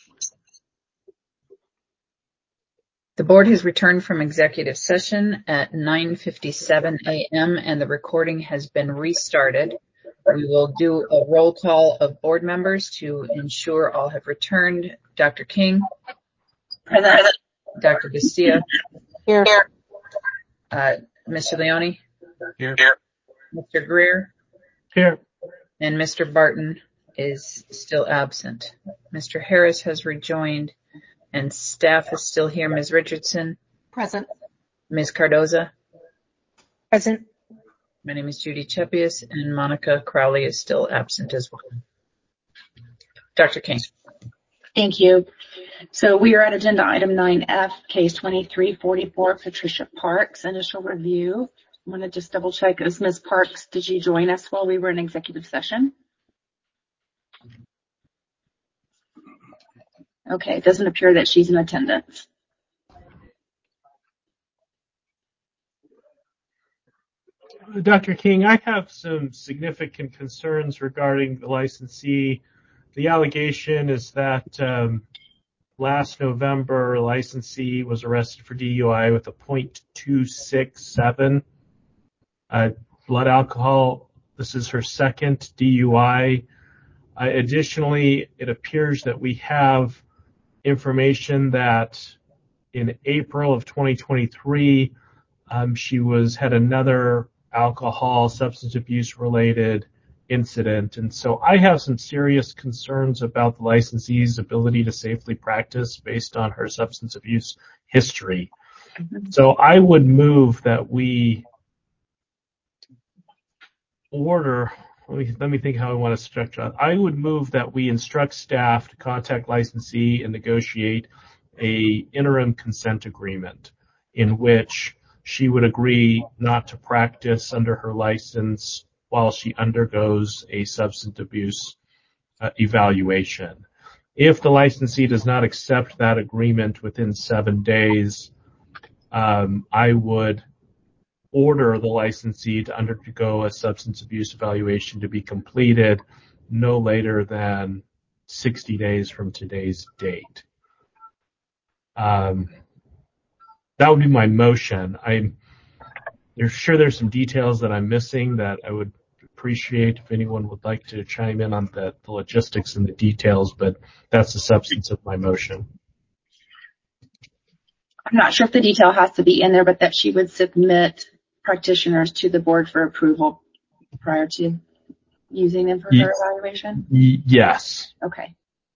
The board has returned from executive session at 9:57 a.m. and the recording has been restarted. We will do a roll call of board members to ensure all have returned. Dr. King? Present. Dr. Bastia? Here. Mr. Leone? Here. Mr. Greer? Here. And Mr. Barton is still absent. Mr. Harris has rejoined and staff is still here. Ms. Richardson? Present. Ms. Cardoza? Present. My name is Judy Chepius and Monica Crowley is still absent as well. Dr. King. Thank you. So we are at agenda item 9F, case 2344, Patricia Parks, initial review. I want to just double check. Is Ms. Parks, did you join us while we were in executive session? Okay, it doesn't appear that she's in attendance. Dr. King, I have some significant concerns regarding the licensee. The allegation is that last November, a licensee was arrested for DUI with a .267 blood alcohol. This is her second DUI. Additionally, it appears that we have information that in April of 2023, she had another alcohol substance abuse related incident. And so I have some serious concerns about the licensee's ability to safely practice based on her substance abuse history. So I would move that we order, let me think how I want to structure it. I would move that we instruct staff to contact licensee and negotiate a interim consent agreement in which she would agree not to practice under her license while she undergoes a substance abuse evaluation. If the licensee does not accept that agreement within 7 days, I would order the licensee to undergo a substance abuse evaluation to be completed no later than 60 days from today's date. That would be my motion. I'm sure there's some details that I'm missing that I would appreciate if anyone would like to chime in on the logistics and the details, but that's the substance of my motion. I'm not sure if the detail has to be in there, but that she would submit practitioners to the board for approval prior to using them for her evaluation? Yes. Okay.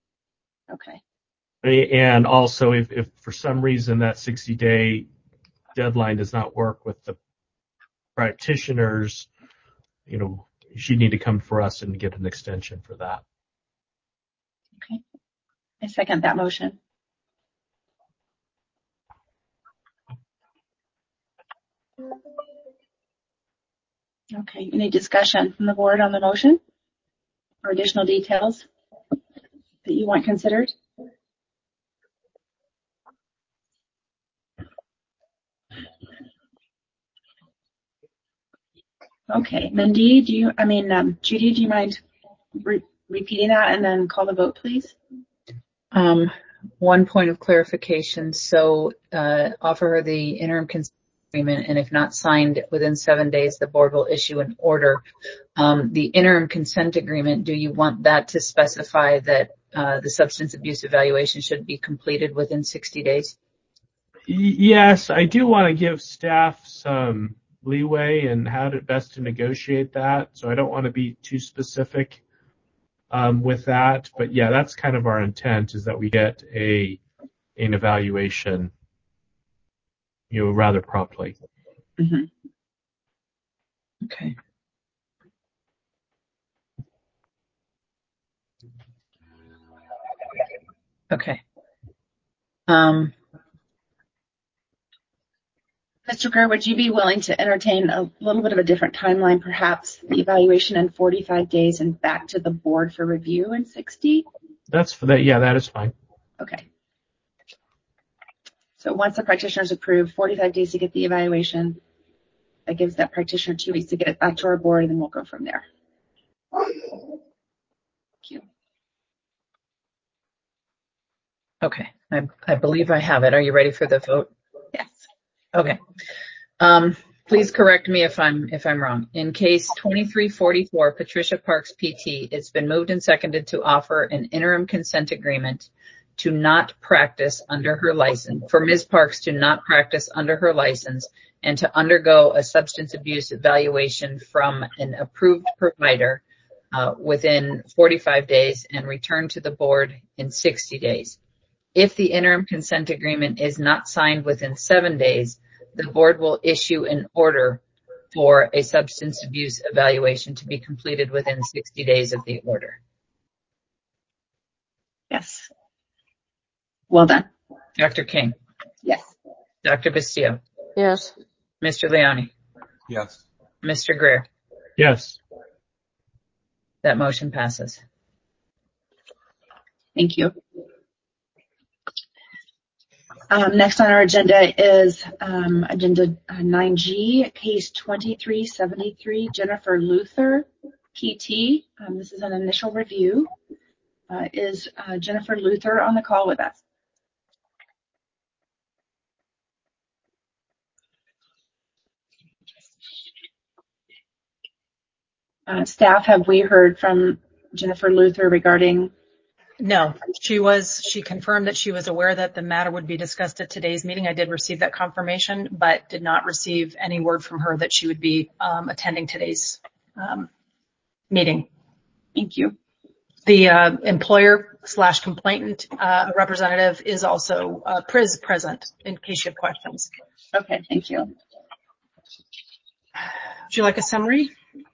And also, if for some reason that 60-day deadline does not work with the practitioners, she'd need to come for us and get an extension for that. Okay. I second that motion. Okay. Any discussion from the board on the motion or additional details that you want considered? Okay. Mindy, Judy, do you mind repeating that and then call the vote, please? One point of clarification. So, offer her the interim consent agreement, and if not signed within 7 days, the board will issue an order. The interim consent agreement, do you want that to specify that the substance abuse evaluation should be completed within 60 days? Yes, I do want to give staff some leeway in how to best to negotiate that. So I don't want to be too specific with that. But yeah, that's kind of our intent, is that we get an evaluation, rather promptly. Mm-hmm. Okay. Okay. Mr. Greer, would you be willing to entertain a little bit of a different timeline, perhaps the evaluation in 45 days and back to the board for review in 60? That's for that. Yeah, that is fine. Okay. So once the practitioner is approved, 45 days to get the evaluation. That gives that practitioner 2 weeks to get it back to our board, and then we'll go from there. Thank you. Okay, I believe I have it. Are you ready for the vote? Yes. Okay. Please correct me if I'm wrong. In case 2344, Patricia Parks PT, it's been moved and seconded to offer an interim consent agreement to not practice under her license, for Ms. Parks to not practice under her license and to undergo a substance abuse evaluation from an approved provider within 45 days and return to the board in 60 days. If the interim consent agreement is not signed within 7 days, the board will issue an order for a substance abuse evaluation to be completed within 60 days of the order. Yes. Well done. Dr. King, Yes. Dr. Bastillo, Yes. Mr. Leone, Yes. Mr. Greer. Yes. That motion passes. Thank you. Next on our agenda is agenda 9G, case 2373, Jennifer Luther, PT. This is an initial review. Is Jennifer Luther on the call with us? Staff, have we heard from Jennifer Luther regarding? No, she confirmed that she was aware that the matter would be discussed at today's meeting. I did receive that confirmation, but did not receive any word from her that she would be attending today's meeting. Thank you. The employer/complainant representative is also present in case you have questions. Okay, thank you. Would you like a summary?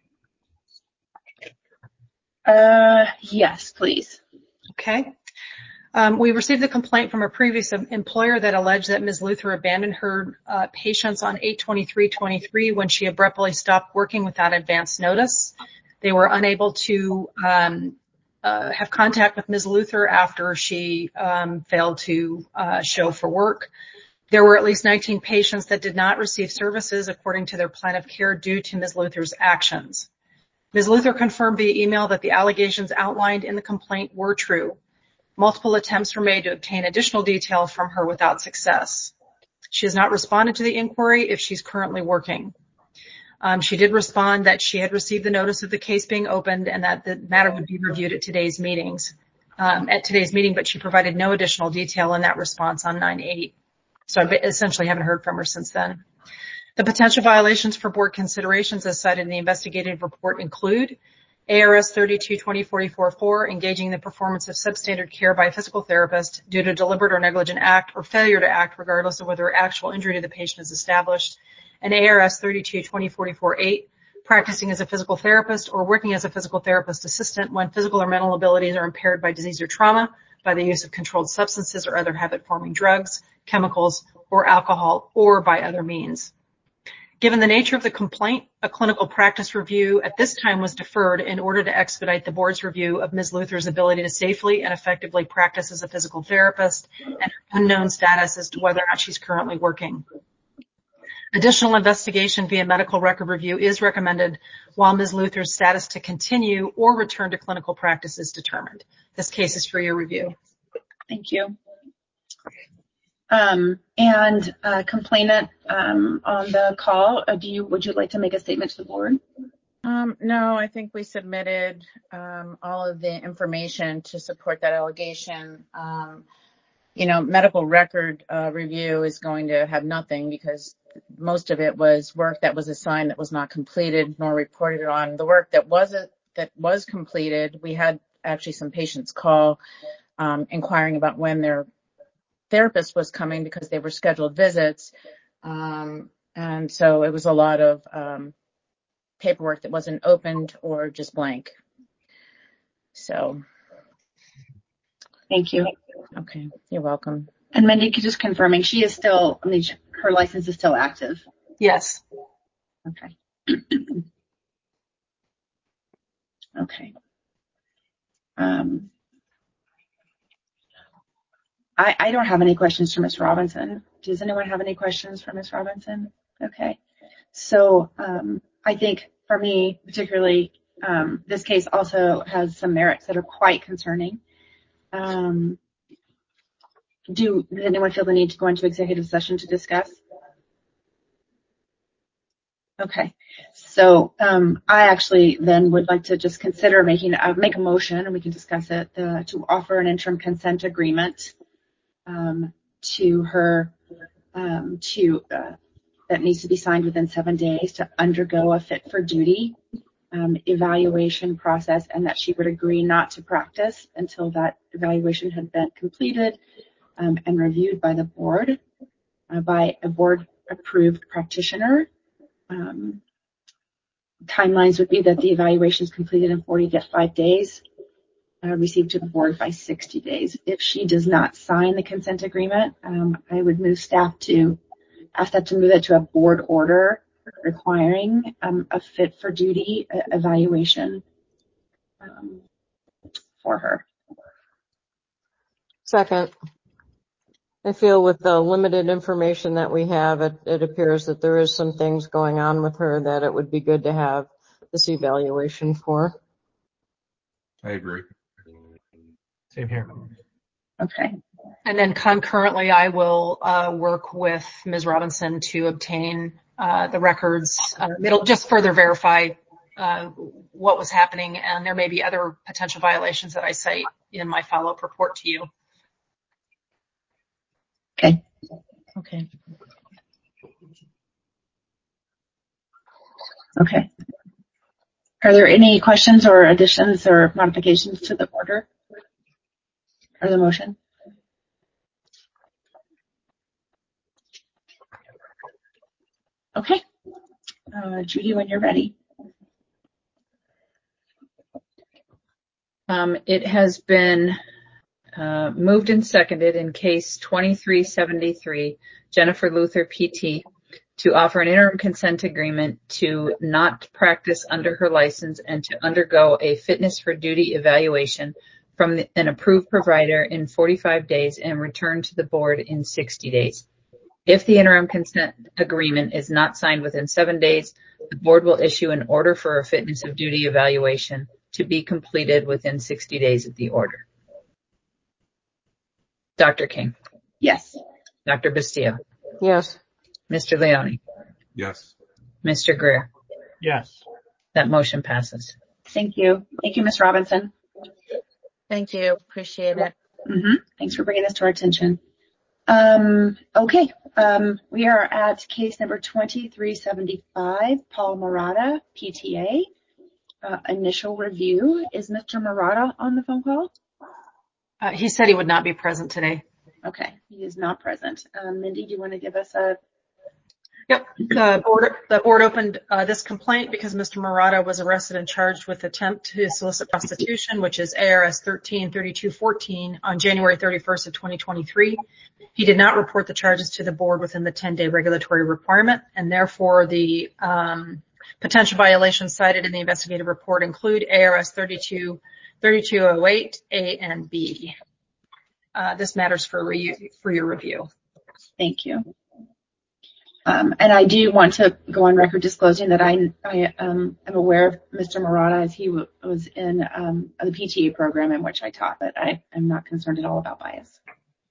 Yes, please. Okay. We received a complaint from a previous employer that alleged that Ms. Luther abandoned her patients on 8/23/23 when she abruptly stopped working without advance notice. They were unable to have contact with Ms. Luther after she failed to show for work. There were at least 19 patients that did not receive services according to their plan of care due to Ms. Luther's actions. Ms. Luther confirmed via email that the allegations outlined in the complaint were true. Multiple attempts were made to obtain additional detail from her without success. She has not responded to the inquiry if she's currently working. She did respond that she had received the notice of the case being opened and that the matter would be reviewed at today's meeting, but she provided no additional detail in that response on 9/8. So I essentially haven't heard from her since then. The potential violations for board considerations as cited in the investigative report include ARS 32-2044-4, engaging in the performance of substandard care by a physical therapist due to deliberate or negligent act or failure to act regardless of whether actual injury to the patient is established, and ARS 32-2044-8, practicing as a physical therapist or working as a physical therapist assistant when physical or mental abilities are impaired by disease or trauma, by the use of controlled substances or other habit-forming drugs, chemicals, or alcohol, or by other means. Given the nature of the complaint, a clinical practice review at this time was deferred in order to expedite the board's review of Ms. Luther's ability to safely and effectively practice as a physical therapist and her unknown status as to whether or not she's currently working. Additional investigation via medical record review is recommended while Ms. Luther's status to continue or return to clinical practice is determined. This case is for your review. Thank you. Complainant on the call, would you like to make a statement to the board? No, I think we submitted all of the information to support that allegation. Medical record review is going to have nothing because most of it was work that was assigned that was not completed nor reported on. The work that was completed, we had actually some patients call inquiring about when their therapist was coming because they were scheduled visits. And so it was a lot of paperwork that wasn't opened or just blank. So. Thank you. Okay, you're welcome. And Mindy, just confirming, she is still, her license is still active? Yes. Okay. Okay. I don't have any questions for Ms. Robinson. Does anyone have any questions for Ms. Robinson? Okay. So I think for me, particularly, this case also has some merits that are quite concerning. does anyone feel the need to go into executive session to discuss? Okay, so I actually then would like to just consider make a motion, and we can discuss it, to offer an interim consent agreement to her that needs to be signed within 7 days to undergo a fit for duty evaluation process, and that she would agree not to practice until that evaluation had been completed and reviewed by the board, by a board approved practitioner. Timelines would be that the evaluation is completed in 45 days, received to the board by 60 days. If she does not sign the consent agreement, I would move staff to ask that to move it to a board order requiring a fit for duty evaluation for her. Second. I feel with the limited information that we have, it appears that there is some things going on with her that it would be good to have this evaluation for. I agree. Same here. Okay. And then concurrently, I will work with Ms. Robinson to obtain the records. It'll just further verify what was happening, and there may be other potential violations that I cite in my follow-up report to you. Okay. Okay. Okay. Are there any questions or additions or modifications to the order or the motion? Okay. Judy, when you're ready. It has been moved and seconded in case 2373, Jennifer Luther PT, to offer an interim consent agreement to not practice under her license and to undergo a fitness for duty evaluation from an approved provider in 45 days and return to the board in 60 days. If the interim consent agreement is not signed within 7 days, the board will issue an order for a fitness of duty evaluation to be completed within 60 days of the order. Dr. King. Yes. Dr. Bastillo. Yes. Mr. Leone. Yes. Mr. Greer. Yes. That motion passes. Thank you. Thank you, Ms. Robinson. Thank you. Appreciate it. Thanks for bringing this to our attention. Okay. We are at case number 2375, Paul Murata, PTA. Initial review. Is Mr. Murata on the phone call? He said he would not be present today. Okay, he is not present. Mindy, do you want to give us a... Yep. The board opened this complaint because Mr. Murata was arrested and charged with attempt to solicit prostitution, which is ARS 13-3214, on January 31st of 2023. He did not report the charges to the board within the 10-day regulatory requirement, and therefore the potential violations cited in the investigative report include ARS 3208 A and B. This matters for your review. Thank you. And I do want to go on record disclosing that I am aware of Mr. Murata as he was in the PTA program in which I taught, but I am not concerned at all about bias.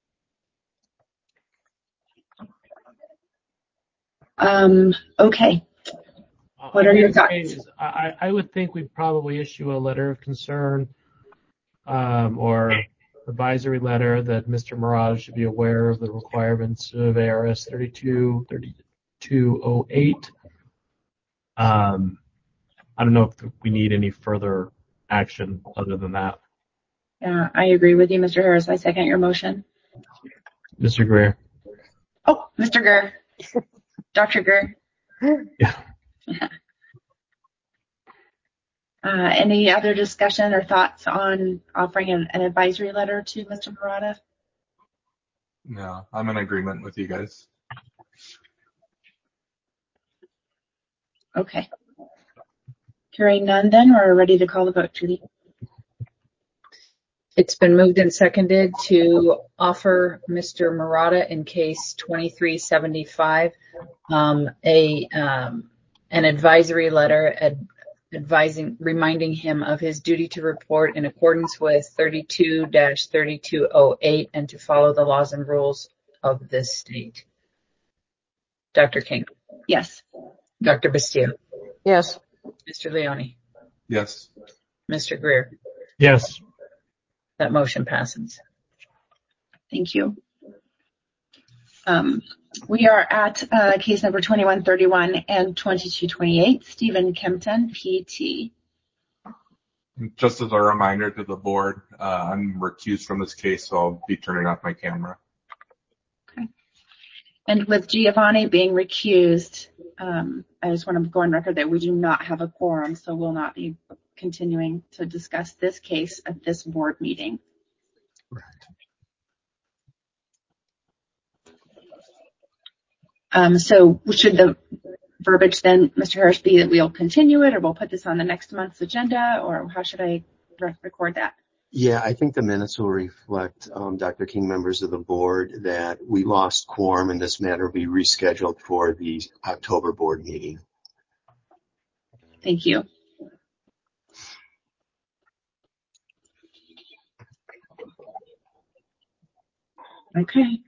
Okay. What are your thoughts? I would think we'd probably issue a letter of concern or advisory letter that Mr. Murata should be aware of the requirements of ARS 3208. I don't know if we need any further action other than that. Yeah, I agree with you, Mr. Harris. I second your motion. Mr. Greer. Oh, Mr. Greer. Dr. Greer. Yeah. Any other discussion or thoughts on offering an advisory letter to Mr. Murata? No, I'm in agreement with you guys. Okay. Hearing none, then we're ready to call the vote, Judy. It's been moved and seconded to offer Mr. Murata in case 2375 an advisory letter reminding him of his duty to report in accordance with 32-3208 and to follow the laws and rules of this state. Dr. King. Yes. Dr. Bastia. Yes. Mr. Leone. Yes. Mr. Greer. Yes. That motion passes. Thank you. We are at case number 2131 and 2228, Stephen Kempton, PT. Just as a reminder to the board, I'm recused from this case, so I'll be turning off my camera. Okay. And with Giovanni being recused, I just want to go on record that we do not have a quorum, so we'll not be continuing to discuss this case at this board meeting. Right. So should the verbiage then, Mr. Harris, be that we'll continue it, or we'll put this on the next month's agenda, or how should I record that? Yeah, I think the minutes will reflect, Dr. King, members of the board, that we lost quorum and this matter will be rescheduled for the October board meeting. Thank you. Okay.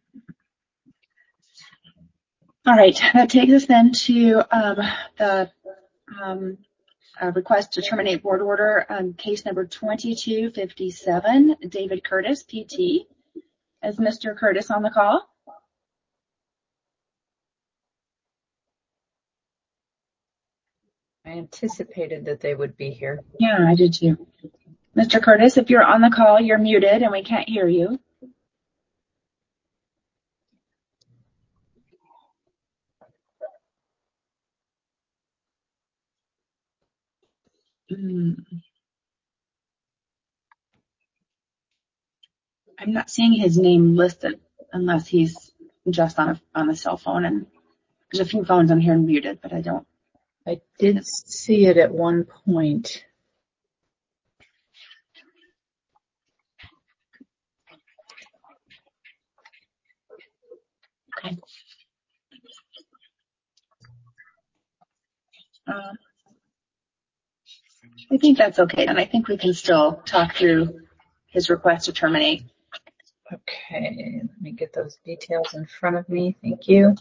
All right, that takes us then to the request to terminate board order on case number 2257, David Curtis, PT. Is Mr. Curtis on the call? I anticipated that they would be here. Yeah, I did too. Mr. Curtis, if you're on the call, you're muted and we can't hear you. I'm not seeing his name listed unless he's just on a cell phone, and there's a few phones on here muted, but I don't. I did see it at one point. Okay. I think that's okay, and I think we can still talk through his request to terminate. Okay, let me get those details in front of me. Thank you.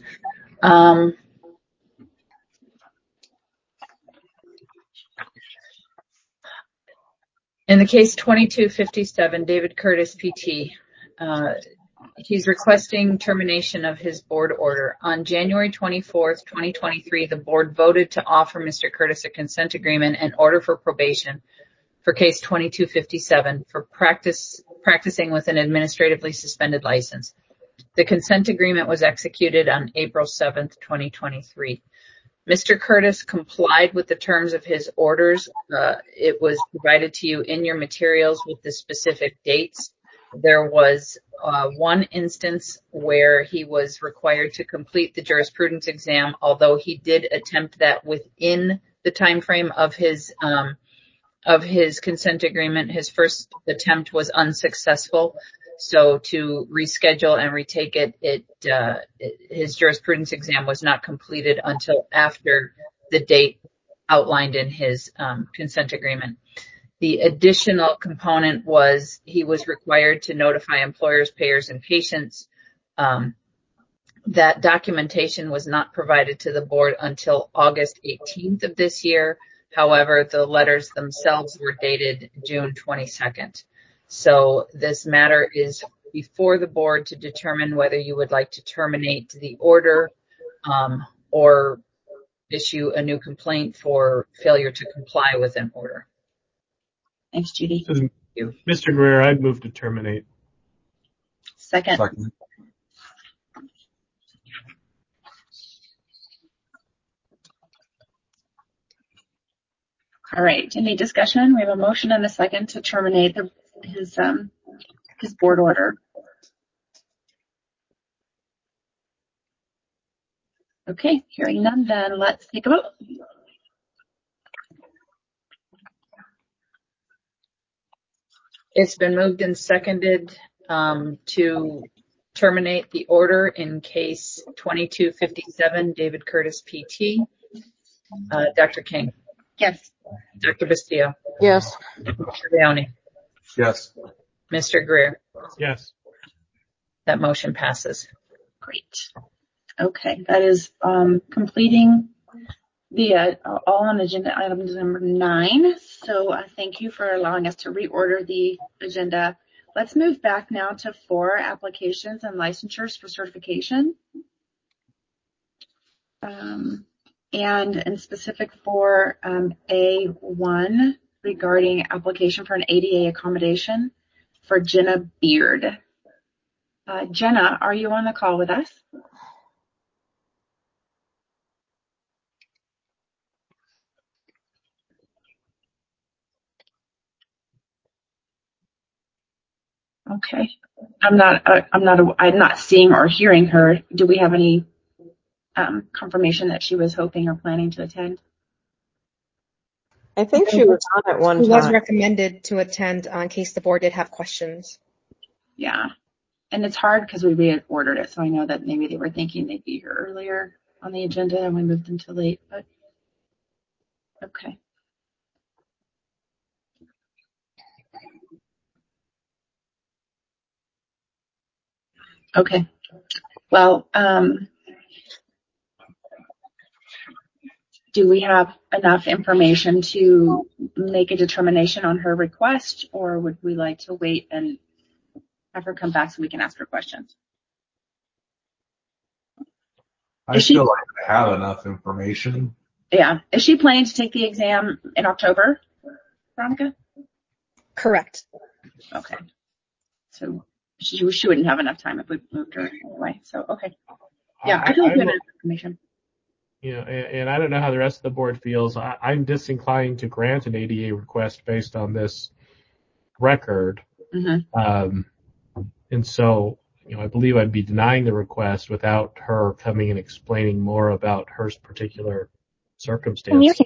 In the case 2257, David Curtis, PT, he's requesting termination of his board order. On January 24th, 2023, the board voted to offer Mr. Curtis a consent agreement and order for probation for case 2257 for practicing with an administratively suspended license. The consent agreement was executed on April 7th, 2023. Mr. Curtis complied with the terms of his orders. It was provided to you in your materials with the specific dates. There was one instance where he was required to complete the jurisprudence exam, although he did attempt that within the time frame of his consent agreement. His first attempt was unsuccessful. So to reschedule and retake it, his jurisprudence exam was not completed until after the date outlined in his consent agreement. The additional component was he was required to notify employers, payers, and patients. That documentation was not provided to the board until August 18th of this year. However, the letters themselves were dated June 22nd. So this matter is before the board to determine whether you would like to terminate the order or issue a new complaint for failure to comply with an order. Thanks, Judy. Thank you. Mr. Greer, I'd move to terminate. Second. All right. Any discussion? We have a motion and a second to terminate his board order. Okay. Hearing none, then let's take a vote. It's been moved and seconded to terminate the order in case 2257, David Curtis, PT. Dr. King. Yes. Dr. Bastillo, Yes. Mr. Leone, Yes. Mr. Greer. Yes. That motion passes. Great. Okay, that is completing the all on agenda item number 9. So thank you for allowing us to reorder the agenda. Let's move back now to 4 applications and licensures for certification. And in specific for A1 regarding application for an ADA accommodation for Jenna Beard. Jenna, are you on the call with us? Okay. I'm not seeing or hearing her. Do we have any confirmation that she was hoping or planning to attend? I think she was on at one She was time. recommended to attend in case the board did have questions. Yeah. And it's hard because we reordered it, so I know that maybe they were thinking they'd be here earlier on the agenda and we moved them to late, but okay. Okay. Well, do we have enough information to make a determination on her request, or would we like to wait and have her come back so we can ask her questions? I feel like I have enough information. Yeah. Is she planning to take the exam in October, Veronica? Correct. Okay. So she wouldn't have enough time if we moved her anyway. So, okay. Yeah, I feel like we have enough information. Yeah, and I don't know how the rest of the board feels. I'm disinclined to grant an ADA request based on this record. Mm-hmm. And so, I believe I'd be denying the request without her coming and explaining more about her particular circumstances.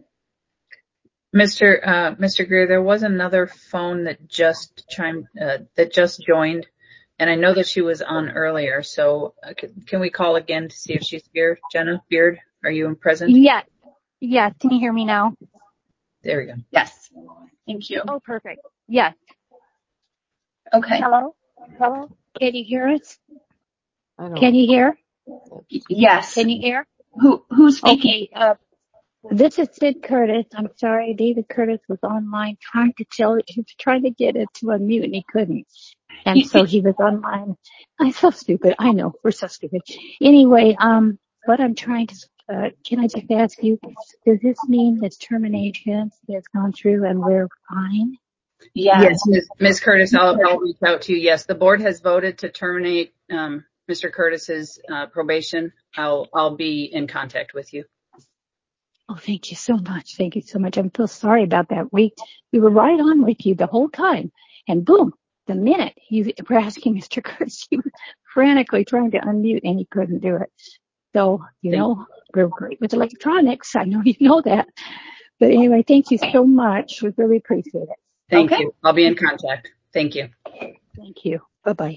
Mr. Greer, there was another phone that just joined, and I know that she was on earlier. So can we call again to see if she's here? Jenna Beard, are you present? Yes. Yes. Can you hear me now? There we go. Yes. Thank you. Oh, perfect. Yes. Okay. Hello? Hello? Can you hear us? I Can you hear? Yes. Can you hear? Who's speaking? Okay. This is Sid Curtis. I'm sorry. David Curtis was online trying to get it to unmute and he couldn't. And so he was online. I'm so stupid. I know. We're so stupid. Anyway, what I'm trying to, can I just ask you, does this mean that termination has gone through and we're fine? Yes, Ms. Curtis, I'll reach out to you. Yes, the board has voted to terminate Mr. Curtis's probation. I'll be in contact with you. Oh, thank you so much. Thank you so much. I'm so sorry about that. We were right on with you the whole time. And boom, the minute you were asking Mr. Curtis, he was frantically trying to unmute and he couldn't do it. So, we're great with electronics. I know you know that. But anyway, thank you so much. We really appreciate it. Thank you. I'll be in contact. Thank you. Thank you. Bye-bye.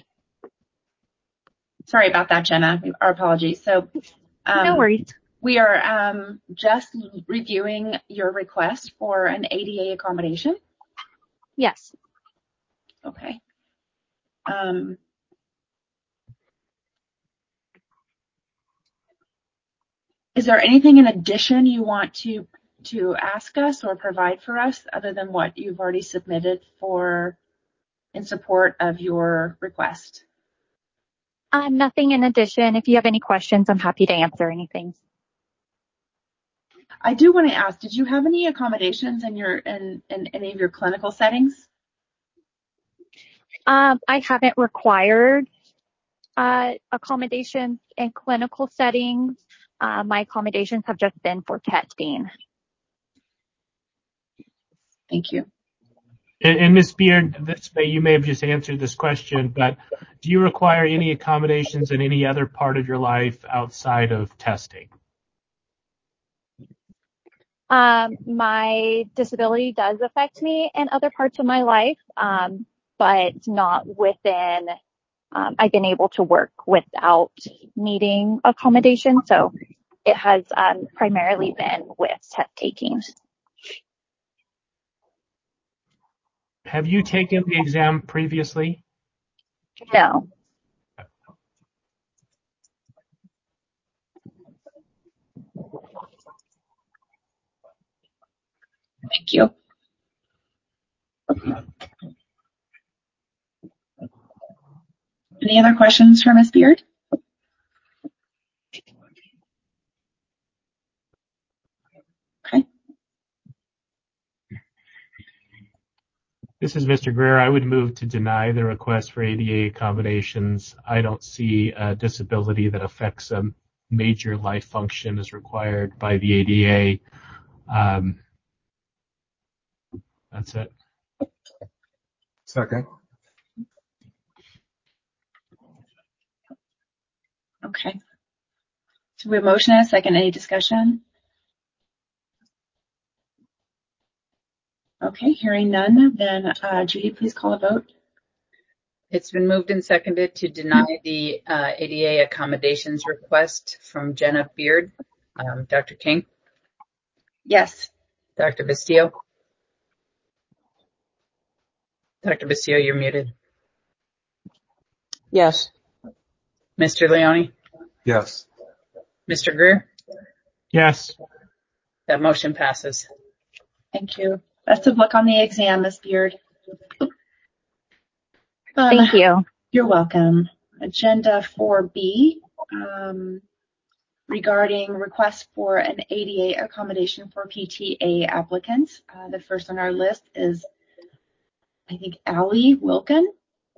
Sorry about that, Jenna. Our apologies. So, no worries. We are just reviewing your request for an ADA accommodation. Yes. Okay. Is there anything in addition you want to ask us or provide for us other than what you've already submitted in support of your request? Nothing in addition. If you have any questions, I'm happy to answer anything. I do want to ask, did you have any accommodations in any of your clinical settings? I haven't required accommodations in clinical settings. My accommodations have just been for testing. Thank you. And Ms. Beard, you may have just answered this question, but do you require any accommodations in any other part of your life outside of testing? My disability does affect me in other parts of my life, but not within, I've been able to work without needing accommodation. So it has primarily been with test taking. Have you taken the exam previously? No. Thank you. Any other questions for Ms. Beard? Okay. This is Mr. Greer. I would move to deny the request for ADA accommodations. I don't see a disability that affects a major life function as required by the ADA. That's it. Second. Okay. So we have a motion and a second. Any discussion? Okay, hearing none, then Judy, please call a vote. It's been moved and seconded to deny the ADA accommodations request from Jenna Beard. Dr. King? Yes. Dr. Bastillo? Dr. Bastillo, you're muted. Yes. Mr. Leone? Yes. Mr. Greer? Yes. That motion passes. Thank you. Best of luck on the exam, Ms. Beard. Thank you. You're welcome. Agenda 4B, regarding request for an ADA accommodation for PTA applicants. The first on our list is, I think, Allie Wilkin.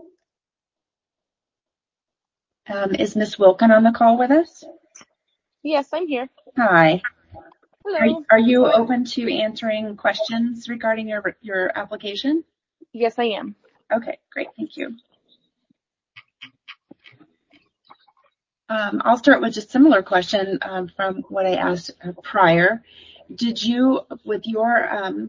Is Ms. Wilkin on the call with us? Yes, I'm here. Hi. Hello. Are you open to answering questions regarding your application? Yes, I am. Okay, great. Thank you. I'll start with just a similar question from what I asked prior. Did you, with your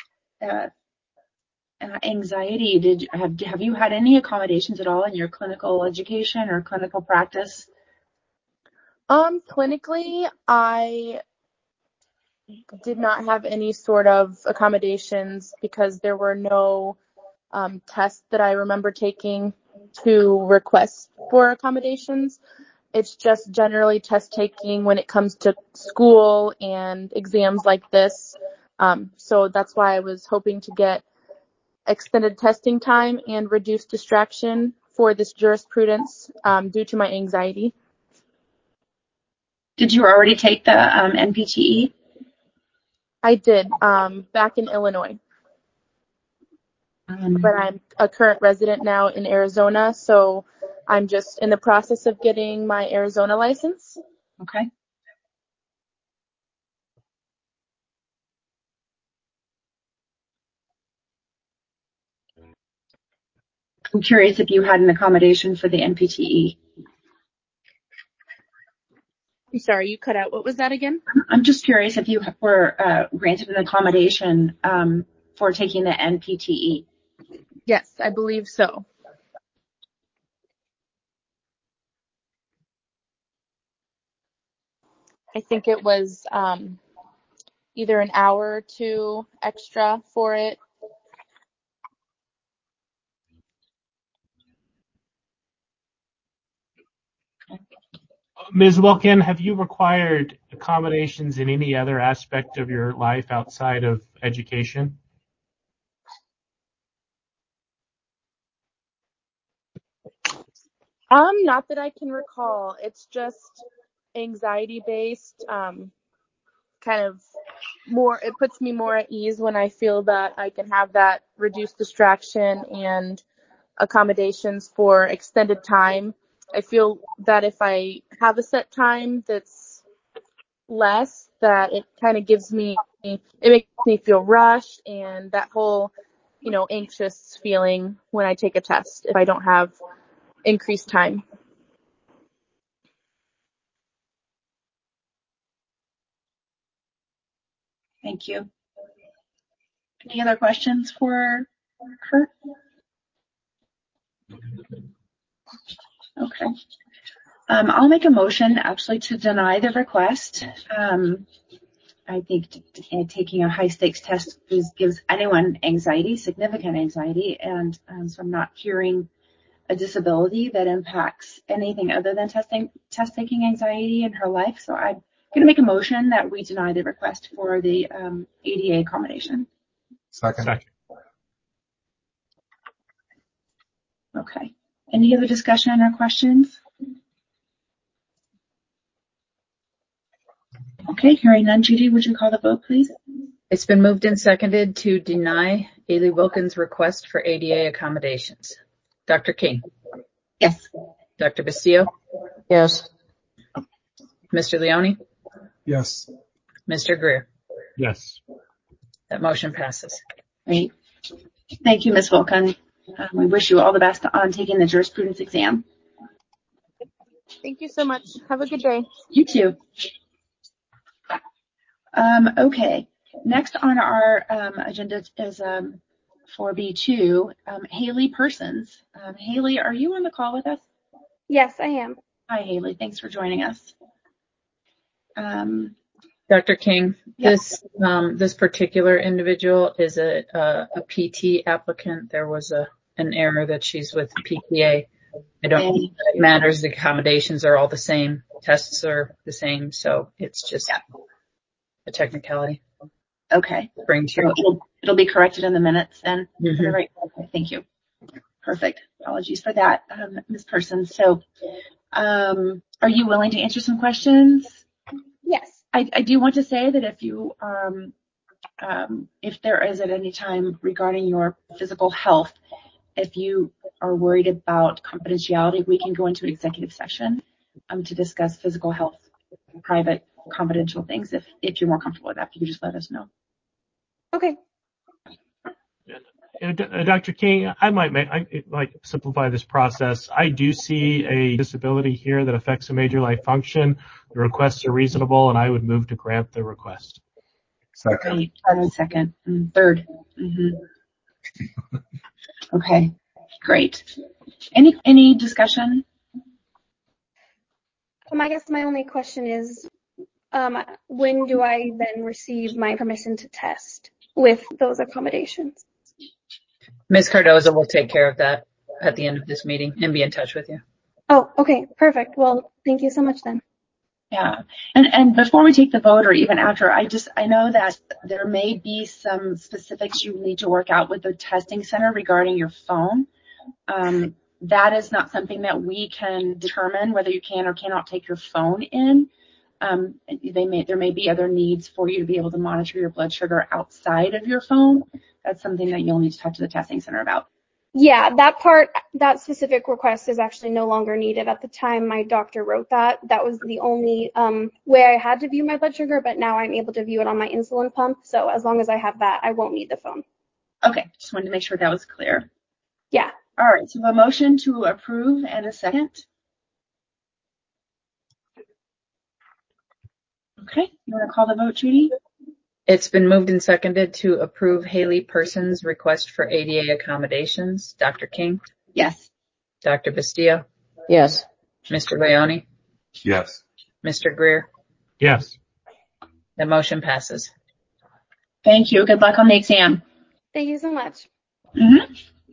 anxiety, have you had any accommodations at all in your clinical education or clinical practice? Clinically, I did not have any sort of accommodations because there were no tests that I remember taking to request for accommodations. It's just generally test taking when it comes to school and exams like this. So that's why I was hoping to get extended testing time and reduced distraction for this jurisprudence due to my anxiety. Did you already take the NPTE? I did, back in Illinois. But I'm a current resident now in Arizona, so I'm just in the process of getting my Arizona license. Okay. I'm curious if you had an accommodation for the NPTE. I'm sorry, you cut out. What was that again? I'm just curious if you were granted an accommodation for taking the NPTE. Yes, I believe so. I think it was either an hour or two extra for it. Ms. Wilkin, have you required accommodations in any other aspect of your life outside of education? Not that I can recall. It's just anxiety based, kind of more, it puts me more at ease when I feel that I can have that reduced distraction and accommodations for extended time. I feel that if I have a set time that's less, that it kind of gives me, it makes me feel rushed and that whole, anxious feeling when I take a test if I don't have increased time. Thank you. Any other questions for Kurt? Okay. I'll make a motion actually to deny the request. I think taking a high stakes test gives anyone anxiety, significant anxiety, and so I'm not hearing a disability that impacts anything other than test taking anxiety in her life. So I'm going to make a motion that we deny the request for the ADA accommodation. Second. Okay. Any other discussion or questions? Okay, hearing none. Judy, would you call the vote, please? It's been moved and seconded to deny Haley Wilkins' request for ADA accommodations. Dr. King? Yes. Dr. Bastillo? Yes. Mr. Leone? Yes. Mr. Greer? Yes. That motion passes. Great. Thank you, Ms. Wilkins. We wish you all the best on taking the jurisprudence exam. Thank you so much. Have a good day. You too. Okay. Next on our agenda is 4B2, Haley Persons. Haley, are you on the call with us? Yes, I am. Hi, Haley. Thanks for joining us. Dr. King, yes. this particular individual is a PT applicant. There was an error that she's with PTA. I don't think it matters. The accommodations are all the same. Tests are the same. So it's just a technicality. Okay. So it'll be corrected in the minutes then. Mm-hmm. Right. Okay, thank you. Perfect. Apologies for that, Ms. Persons. So, are you willing to answer some questions? Yes. I do want to say that if you, if there is at any time regarding your physical health, if you are worried about confidentiality, we can go into executive session to discuss physical health, private, confidential things. If you're more comfortable with that, you can just let us know. Okay. Dr. King, I might simplify this process. I do see a disability here that affects a major life function. The requests are reasonable, and I would move to grant the request. Second. Second. Third. Mm-hmm. Okay. Great. Any discussion? I guess my only question is, when do I then receive my permission to test with those accommodations? Ms. Cardoza will take care of that at the end of this meeting and be in touch with you. Oh, okay. Perfect. Well, thank you so much then. Yeah. And before we take the vote or even after, I know that there may be some specifics you need to work out with the testing center regarding your phone. That is not something that we can determine whether you can or cannot take your phone in. There may be other needs for you to be able to monitor your blood sugar outside of your phone. That's something that you'll need to talk to the testing center about. Yeah, that specific request is actually no longer needed. At the time my doctor wrote that was the only way I had to view my blood sugar, but now I'm able to view it on my insulin pump. So as long as I have that, I won't need the phone. Okay, just wanted to make sure that was clear. Yeah. All right, so a motion to approve and a second. Okay, you want to call the vote, Judy? It's been moved and seconded to approve Haley Persons' request for ADA accommodations. Dr. King? Yes. Dr. Bastillo? Yes. Mr. Leone? Yes. Mr. Greer? Yes. The motion passes. Thank you. Good luck on the exam. Thank you so much. Mm-hmm.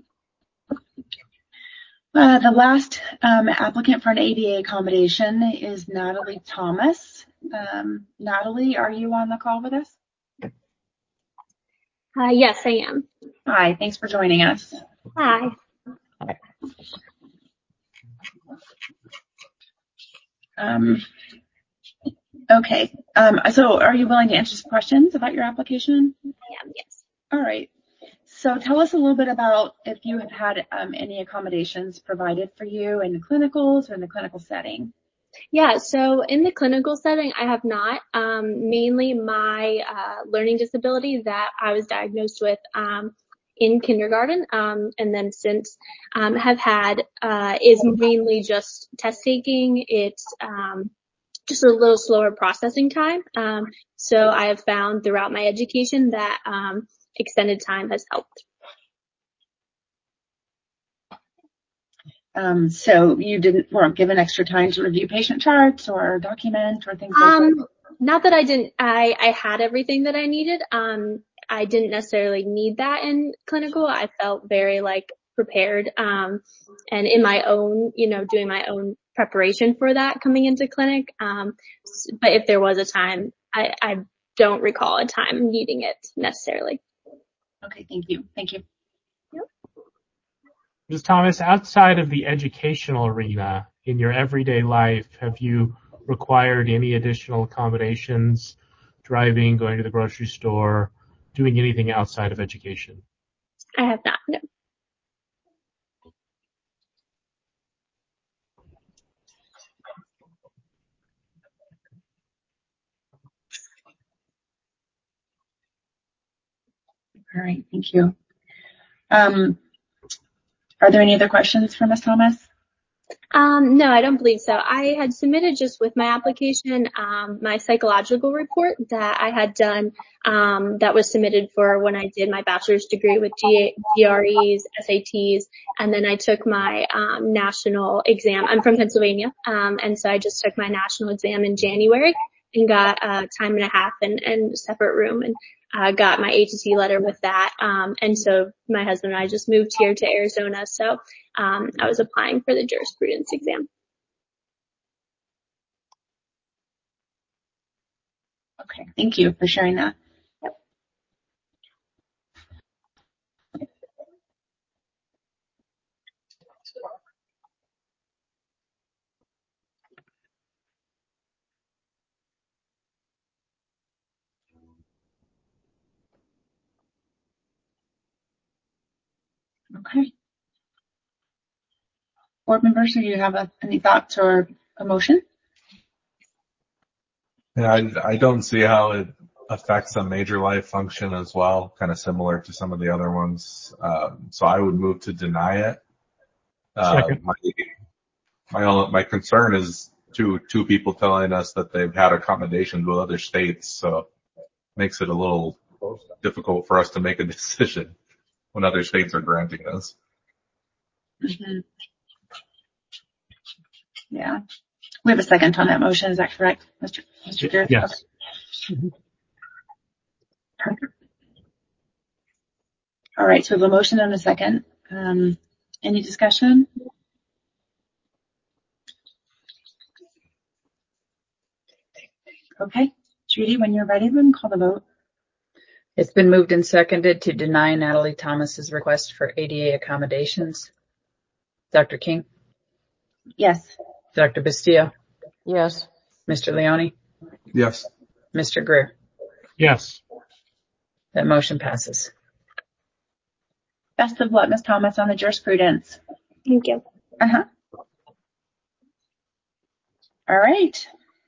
The last applicant for an ADA accommodation is Natalie Thomas. Natalie, are you on the call with us? Yes, I am. Hi, thanks for joining us. Hi. Okay. So are you willing to answer some questions about your application? I am, yes. All right. So tell us a little bit about if you have had any accommodations provided for you in the clinicals or in the clinical setting. Yeah, so in the clinical setting, I have not. Mainly my learning disability that I was diagnosed with in kindergarten, and then since have had is mainly just test taking. It's just a little slower processing time. So I have found throughout my education that extended time has helped. So you weren't given extra time to review patient charts or document or things like that? Not that I had everything that I needed. I didn't necessarily need that in clinical. I felt very prepared, and in my own, doing my own preparation for that coming into clinic. But if there was a time, I don't recall a time needing it necessarily. Okay, thank you. Yep. Ms. Thomas, outside of the educational arena, in your everyday life, have you required any additional accommodations, driving, going to the grocery store, doing anything outside of education? I have not, no. All right, thank you. Are there any other questions for Ms. Thomas? No, I don't believe so. I had submitted just with my application, my psychological report that I had done, that was submitted for when I did my bachelor's degree with GREs, SATs, and then I took my, national exam. I'm from Pennsylvania, and so I just took my national exam in January and got a time and a half and a separate room, and got my ATT letter with that. And so my husband and I just moved here to Arizona. So, I was applying for the jurisprudence exam. Okay, thank you for sharing that. Yep. Okay. Board members, do you have any thoughts or a motion? Yeah, I don't see how it affects a major life function as well, kind of similar to some of the other ones. So I would move to deny it. My concern is two people telling us that they've had accommodations with other states, so it makes it a little difficult for us to make a decision when other states are granting this. Mm-hmm. Yeah. We have a second on that motion. Is that correct, Mr. Greer? Yes. Okay. Perfect. All right. So we have a motion and a second. Any discussion? Okay. Judy, when you're ready, then call the vote. It's been moved and seconded to deny Natalie Thomas's request for ADA accommodations. Dr. King? Yes. Dr. Bastillo? Yes. Mr. Leone? Yes. Mr. Greer? Yes. That motion passes. Best of luck, Ms. Thomas, on the jurisprudence. Thank you. Uh-huh. All right.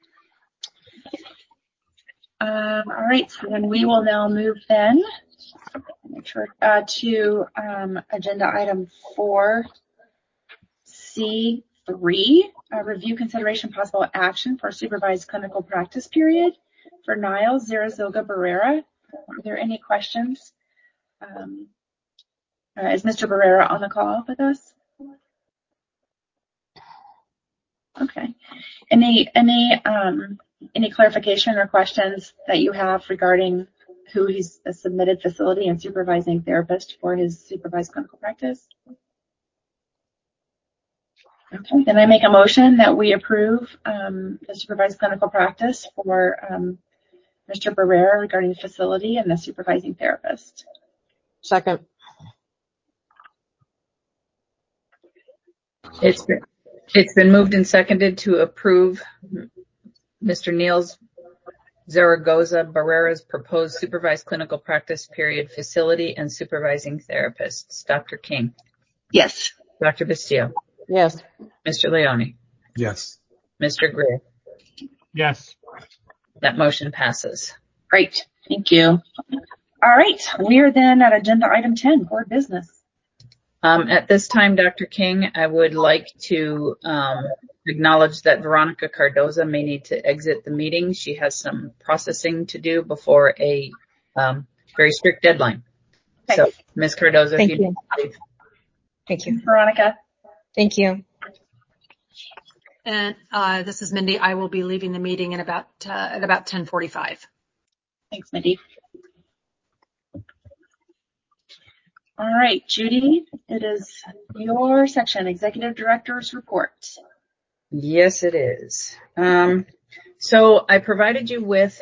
All right. So then we will now move then to agenda item 4C3, review consideration possible action for supervised clinical practice period for Niles Zarazoga Barrera. Are there any questions? Is Mr. Barrera on the call with us? Okay. Any clarification or questions that you have regarding who he's a submitted facility and supervising therapist for his supervised clinical practice? Okay, then I make a motion that we approve the supervised clinical practice for Mr. Barrera regarding the facility and the supervising therapist. Second. It's been moved and seconded to approve Mr. Niles Zaragoza Barrera's proposed supervised clinical practice period facility and supervising therapists. Dr. King? Yes. Dr. Bastillo? Yes. Mr. Leone? Yes. Mr. Greer? Yes. That motion passes. Great. Thank you. All right. We are then at agenda item 10, board business. At this time, Dr. King, I would like to acknowledge that Veronica Cardoza may need to exit the meeting. She has some processing to do before a very strict deadline. Okay. So, Ms. Cardoza, Thank if you. please. Thank you. Veronica. Thank you. And this is Mindy. I will be leaving the meeting at about 10:45. Thanks, Mindy. All right, Judy, it is your section, Executive Director's Report. Yes, it is. So I provided you with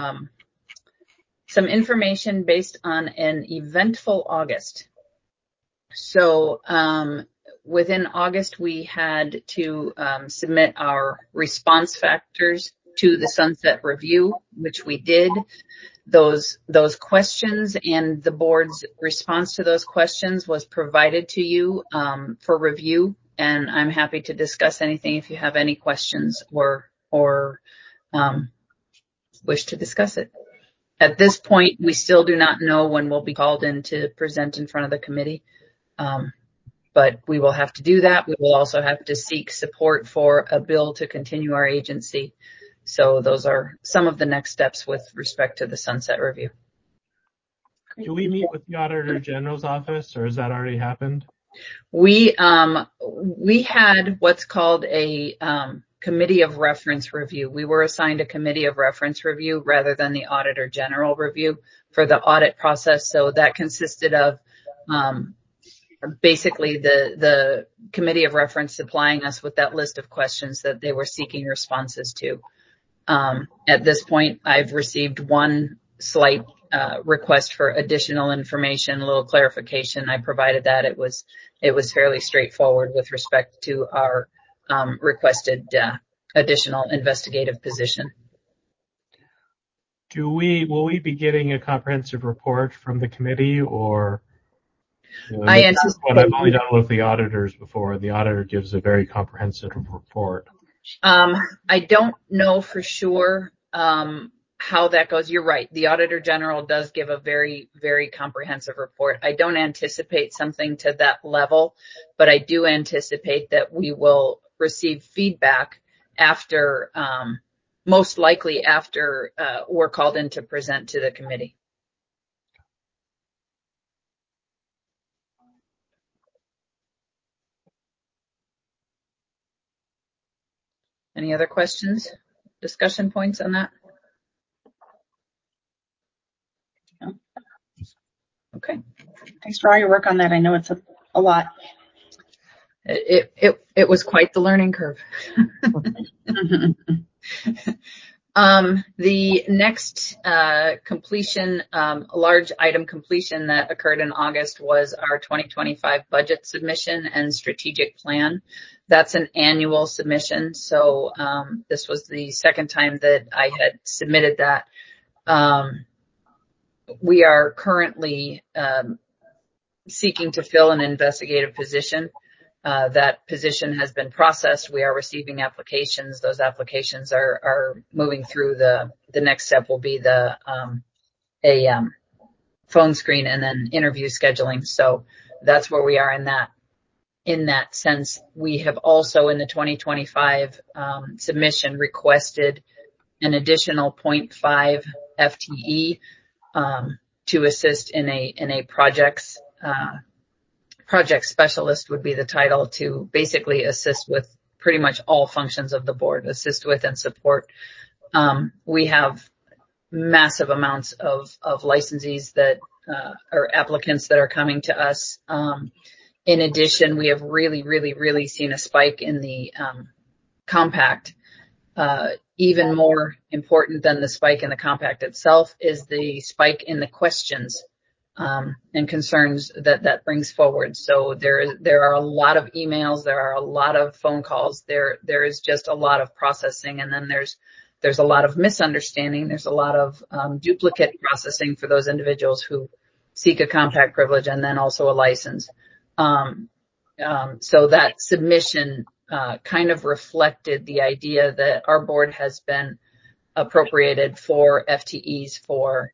some information based on an eventful August. So within August, we had to submit our response factors to the Sunset Review, which we did. Those questions and the board's response to those questions was provided to you for review, and I'm happy to discuss anything if you have any questions or wish to discuss it. At this point, we still do not know when we'll be called in to present in front of the committee, but we will have to do that. We will also have to seek support for a bill to continue our agency. So those are some of the next steps with respect to the Sunset Review. Do we meet with the Auditor General's office, or has that already happened? We had what's called a committee of reference review. We were assigned a committee of reference review rather than the Auditor General review for the audit process. So that consisted of basically the committee of reference supplying us with that list of questions that they were seeking responses to. At this point, I've received one slight request for additional information, a little clarification. I provided that. It was fairly straightforward with respect to our requested additional investigative position. Will we be getting a comprehensive report from the committee, or? I anticipate. What I've only done with the auditors before. The auditor gives a very comprehensive report. I don't know for sure how that goes. You're right. The Auditor General does give a very, very comprehensive report. I don't anticipate something to that level, but I do anticipate that we will receive feedback after, most likely after we're called in to present to the committee. Any other questions, discussion points on that? No? Okay. Thanks for all your work on that. I know it's a lot. It was quite the learning curve. The next completion, large item completion that occurred in August was our 2025 budget submission and strategic plan. That's an annual submission. So this was the second time that I had submitted that. We are currently seeking to fill an investigative position. That position has been processed. We are receiving applications. Those applications are moving through. The next step will be the phone screen and then interview scheduling. So that's where we are in that. In that sense, we have also in the 2025 submission requested an additional 0.5 FTE to assist in a projects. Project specialist would be the title, to basically assist with pretty much all functions of the board, assist with and support. We have massive amounts of licensees that are applicants that are coming to us. In addition, we have really seen a spike in the compact. Even more important than the spike in the compact itself is the spike in the questions and concerns that brings forward. So there are a lot of emails, there are a lot of phone calls, there is just a lot of processing, and then there's a lot of misunderstanding. There's a lot of duplicate processing for those individuals who seek a compact privilege and then also a license. So that submission kind of reflected the idea that our board has been appropriated for FTEs for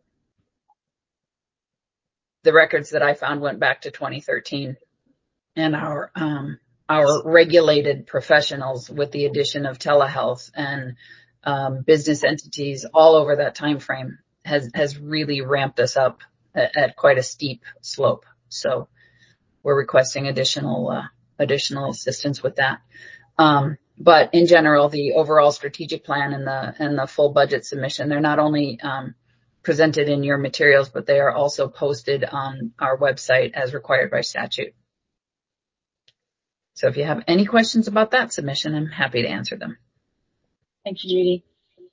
the records that I found went back to 2013, and our regulated professionals with the addition of telehealth and business entities all over that time frame has really ramped us up at quite a steep slope. So we're requesting additional assistance with that. But in general, the overall strategic plan and the full budget submission, they're not only presented in your materials, but they are also posted on our website as required by statute. So if you have any questions about that submission, I'm happy to answer them. Thank you, Judy.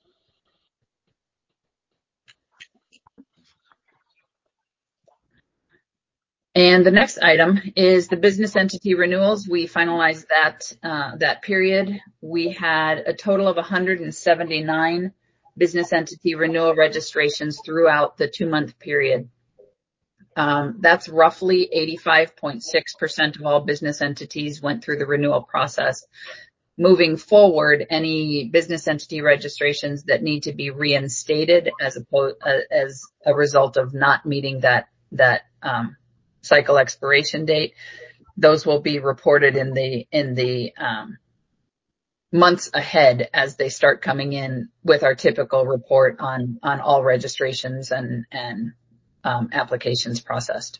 And the next item is the business entity renewals. We finalized that period. We had a total of 179 business entity renewal registrations throughout the 2-month period. That's roughly 85.6% of all business entities went through the renewal process. Moving forward, any business entity registrations that need to be reinstated as a result of not meeting that cycle expiration date, those will be reported in the months ahead as they start coming in with our typical report on all registrations and applications processed.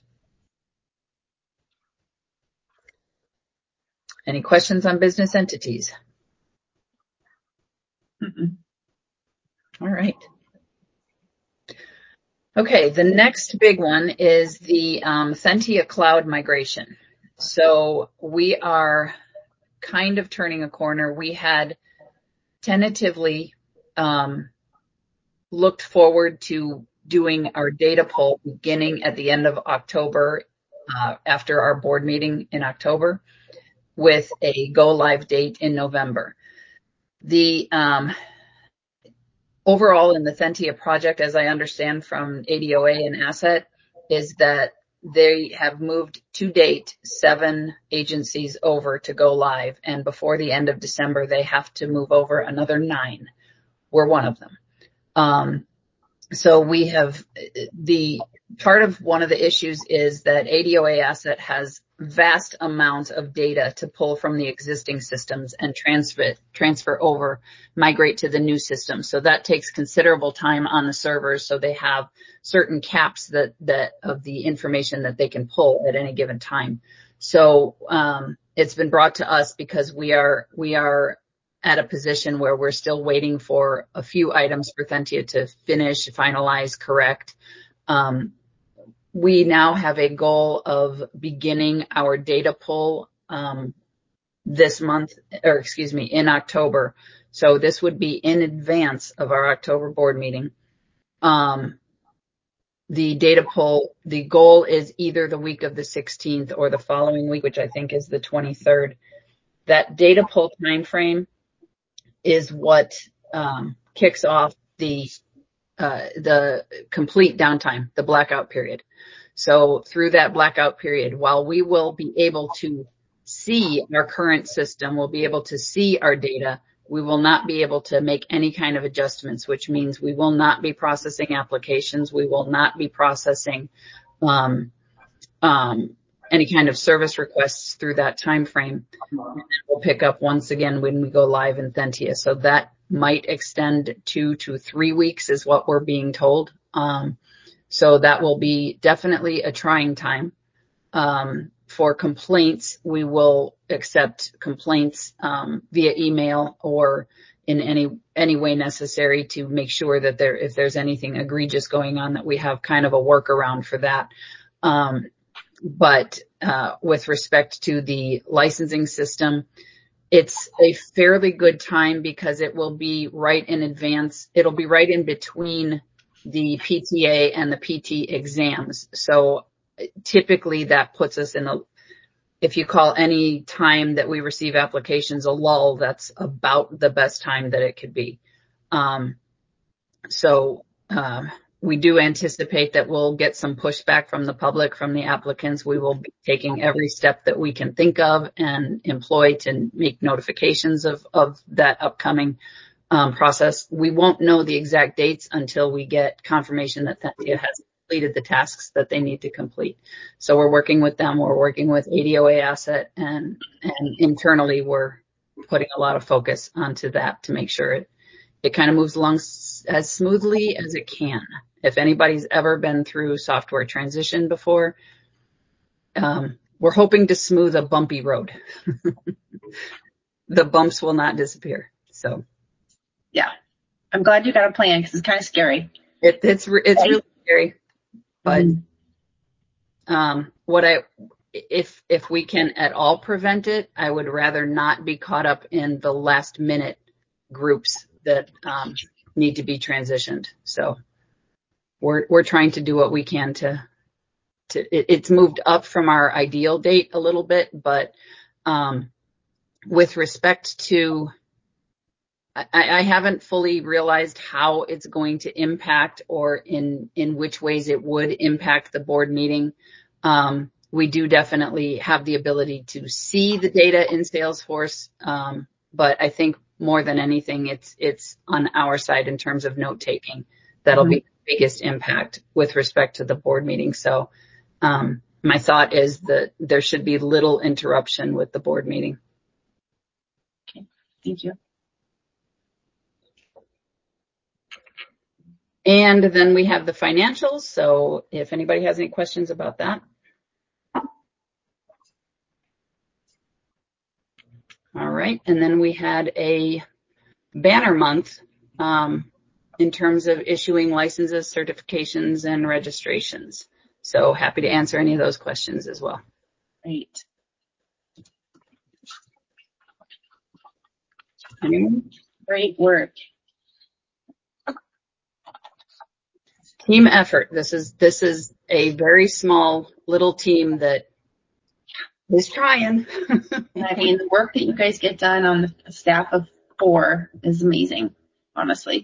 Any questions on business entities? All right. Okay, the next big one is the Thentia Cloud migration. So we are kind of turning a corner. We had tentatively looked forward to doing our data poll beginning at the end of October, after our board meeting in October, with a go live date in November. The overall in the Thentia project, as I understand from ADOA and Asset, is that they have moved to date 7 agencies over to go live, and before the end of December they have to move over another 9. We're one of them. So we have one of the issues is that ADOA Asset has vast amounts of data to pull from the existing systems and transfer over, migrate to the new system. So that takes considerable time on the servers. So they have certain caps that of the information that they can pull at any given time. So it's been brought to us because we are at a position where we're still waiting for a few items for Thentia to finish, finalize, correct. We now have a goal of beginning our data pull this month, in October. So this would be in advance of our October board meeting. The data pull, the goal is either the week of the 16th or the following week, which I think is the 23rd. That data pull time frame is what kicks off the complete downtime, the blackout period. So through that blackout period, while we will be able to see our current system, we'll be able to see our data, we will not be able to make any kind of adjustments, which means we will not be processing applications. We will not be processing any kind of service requests through that time frame. And we'll pick up once again when we go live in Thentia. So that might extend 2 to 3 weeks is what we're being told. So that will be definitely a trying time. For complaints, we will accept complaints via email or in any way necessary to make sure that if there's anything egregious going on, that we have kind of a workaround for that. But with respect to the licensing system, it's a fairly good time because it will be right in advance. It'll be right in between the PTA and the PT exams. So typically that puts us in if you call any time that we receive applications a lull, that's about the best time that it could be. We do anticipate that we'll get some pushback from the public, from the applicants. We will be taking every step that we can think of and employ to make notifications of that upcoming process. We won't know the exact dates until we get confirmation that Thentia has completed the tasks that they need to complete. So we're working with them. We're working with ADOA Asset, and internally we're putting a lot of focus onto that to make sure it kind of moves along as smoothly as it can. If anybody's ever been through software transition before, we're hoping to smooth a bumpy road. the bumps will not disappear. So yeah, I'm glad you got a plan because it's kind of scary. It's really scary, but if we can at all prevent it, I would rather not be caught up in the last minute groups that need to be transitioned. So we're trying to do what we can to it's moved up from our ideal date a little bit, but with respect to I haven't fully realized how it's going to impact or in which ways it would impact the board meeting. We do definitely have the ability to see the data in Salesforce, but I think more than anything, it's on our side in terms of note taking. That'll be the biggest impact with respect to the board meeting. So my thought is that there should be little interruption with the board meeting. Okay, thank you. And then we have the financials. So if anybody has any questions about that. All right. And then we had a banner month in terms of issuing licenses, certifications, and registrations. So happy to answer any of those questions as well. Great. Anyone? Great work. Team effort. This is a very small little team that is trying. I mean, the work that you guys get done on a staff of 4 is amazing, honestly.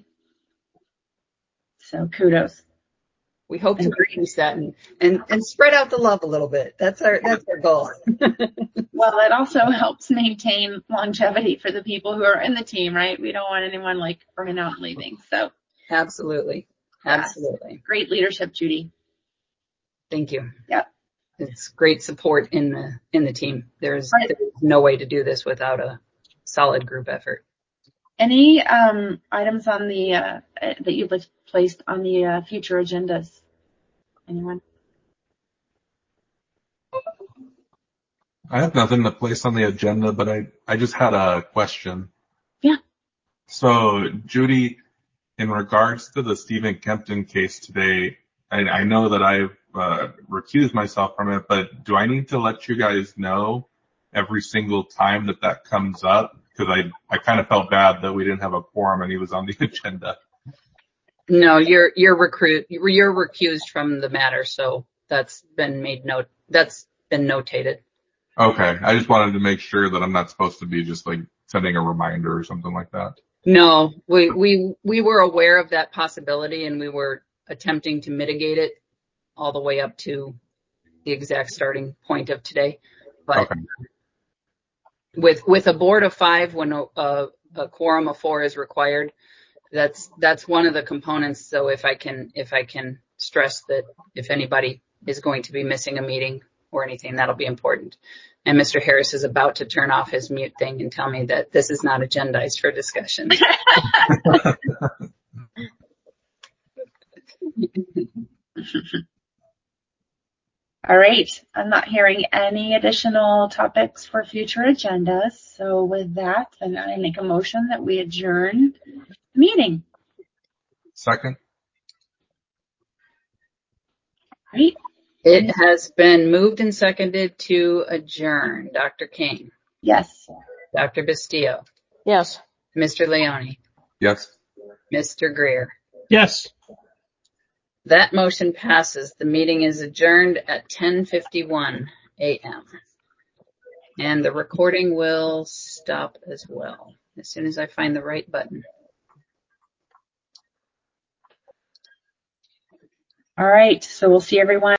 So kudos. We hope to increase that and spread out the love a little bit. That's our goal. Well, it also helps maintain longevity for the people who are in the team, right? We don't want anyone like burning out and leaving. So absolutely. Absolutely. Great leadership, Judy. Thank you. Yeah. It's great support in the team. There's no way to do this without a solid group effort. Any items on the that you've placed on the future agendas? Anyone? I have nothing to place on the agenda, but I just had a question. Yeah. So, Judy, in regards to the Stephen Kempton case today, I know that I've recused myself from it, but do I need to let you guys know every single time that comes up? Because I kind of felt bad that we didn't have a quorum and he was on the agenda. No, you're recused from the matter, so that's been notated. Okay, I just wanted to make sure that I'm not supposed to be just like sending a reminder or something like that. No, we were aware of that possibility and we were attempting to mitigate it all the way up to the exact starting point of today. But okay. With a board of 5, when a quorum of 4 is required, that's one of the components. So if I can stress that if anybody is going to be missing a meeting or anything, that'll be important. And Mr. Harris is about to turn off his mute thing and tell me that this is not agendized for discussion. All right. I'm not hearing any additional topics for future agendas. So with that, then I make a motion that we adjourn the meeting. Second. Right. It has been moved and seconded to adjourn. Dr. King. Yes. Dr. Bastillo. Yes. Mr. Leone. Yes. Mr. Greer. Yes. That motion passes. The meeting is adjourned at 10:51 a.m. And the recording will stop as well as soon as I find the right button. All right. So we'll see everyone.